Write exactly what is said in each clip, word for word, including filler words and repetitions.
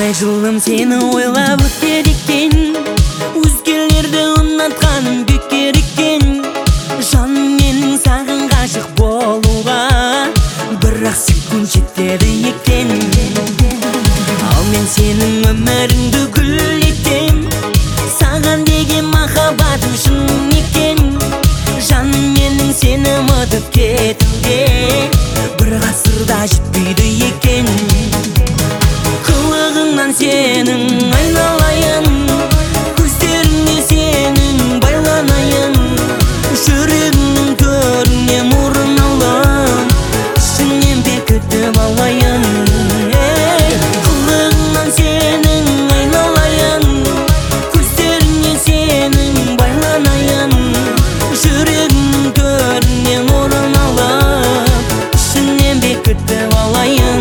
Талай жылым сені ойлап өтер екен, өзгелерді ұнатқаным бекер екен. Жаным менің саған ғашық болуға бір-ақ секунд жетеді екен. Ал мен сенің өміріңді гүл етем, саған деген махаббатым шын екен. Жаным менің сені ұмытып кетуге бір ғасырда жетпейді екен. Қылығыңнан сенің айналайын, көздеріңе сенің байланайын. Жүрегімнің төрінен орын алып, ішіңнен бекітіп алайын. Қылығыңнан сенің айналайын, көздеріңе сенің байланайын. Жүрегімнің төрінен орын алып, ішіңнен бекітіп алайын.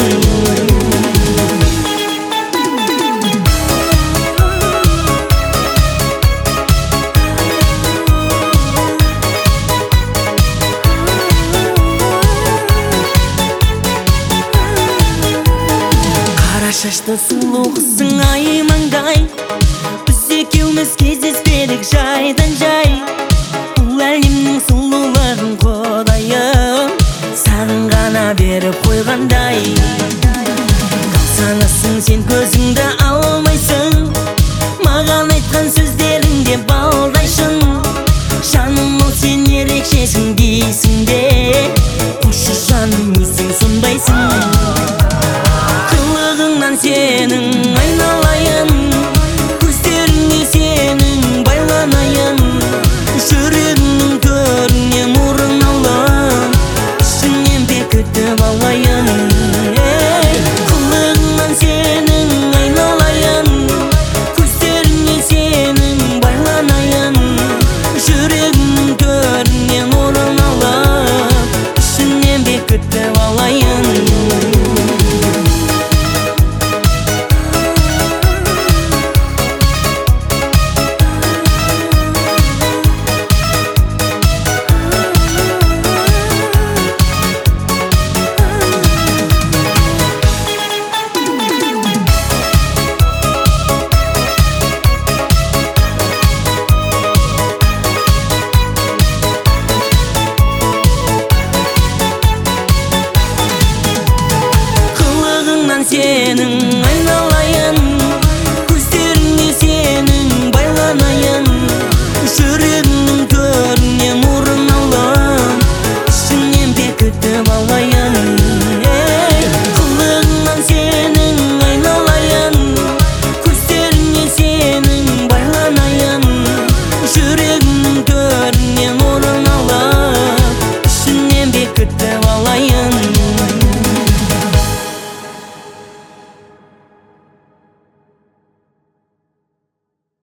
Шашты сұлу қызың ай маңдай, біз екеуміз кездеспедік жайдан жай. Бұл әлемнің сұлулығын Құдайым саған ғана беріп қойғандай. Санасың сен көзіңді алмайсың, маған айтқан сөздеріңде балдайшын. Жаным ол сен ерекшесің дейсің де, қошы жаным өзің сондайсың. Сенің айналайын, көздеріңе сенің байланайын. Жүрегімнің төрінен орын алып, ішіңнен бекітіп алайын. Қылығыңнан сенің айналайын, көздеріңе сенің байланайын. Жүрегімнің төрінен орын алып, ішіңнен бекітіп алайын. Сенің айналайын,